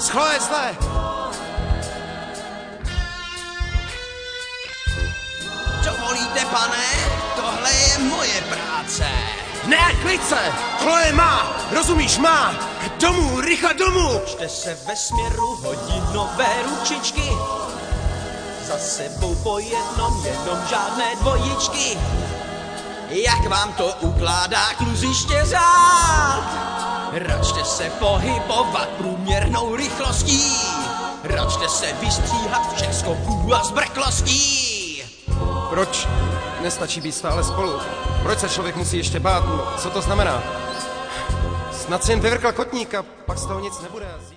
Schole, zle! Dovolíte, pane? Tohle je moje práce. Ne, klid se! Chloe má! Rozumíš, má! Domů, rychle domů! Čte se ve směru hodinové ručičky. Za sebou po jednom, jenom žádné dvojičky. Jak vám to ukládá kluziště řád? Račte se pohybovat průměrnou rychlostí. Račte se vystříhat všech skoků a zbrklostí. Proč nestačí být stále spolu? Proč se člověk musí ještě bát? Co to znamená? Snad si jen vyvrkl kotník a pak z toho nic nebude.